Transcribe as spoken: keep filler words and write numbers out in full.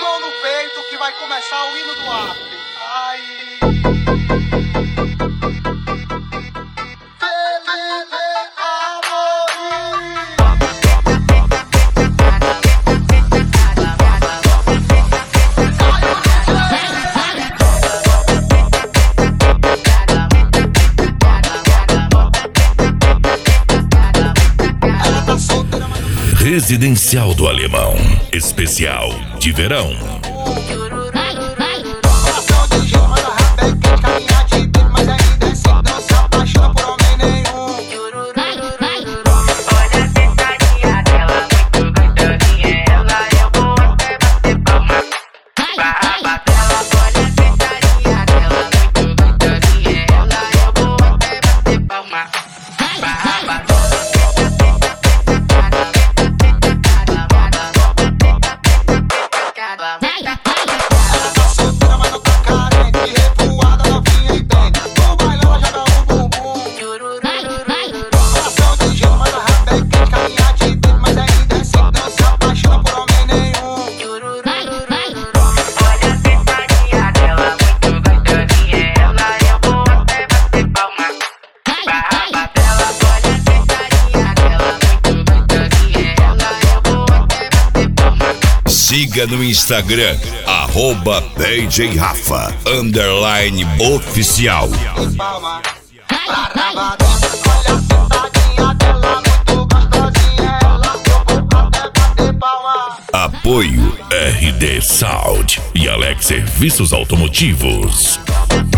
Mão no peito que vai começar o hino do Acre. Ai. Residencial do Alemão, especial de verão. Siga no Instagram, arroba D J Rafa, underline oficial. Apoio R D Sound e Alex Serviços Automotivos.